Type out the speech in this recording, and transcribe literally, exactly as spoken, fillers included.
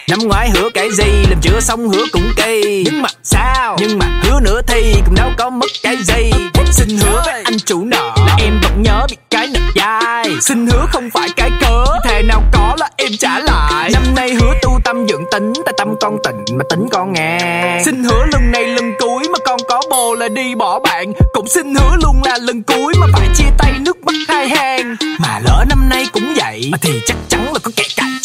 Năm ngoái hứa cái gì làm chưa xong hứa cũng kỳ. Nhưng mà sao, nhưng mà hứa nữa thì cũng đâu có mất cái gì. Xin hứa với anh chủ nợ là em vẫn nhớ bị cái nợ dai. Xin hứa không phải cái cớ, thề nào có là em trả lại. Năm nay hứa tu tâm dưỡng tính, tại tâm con tịnh mà tính con ngàn. Xin hứa lần này lần cuối mà con có bồ là đi bỏ bạn. Cũng xin hứa luôn là lần cuối mà phải chia tay nước mắt hai hàng. Mà lỡ năm nay cũng vậy thì chắc chắn là có kẻ cạnh.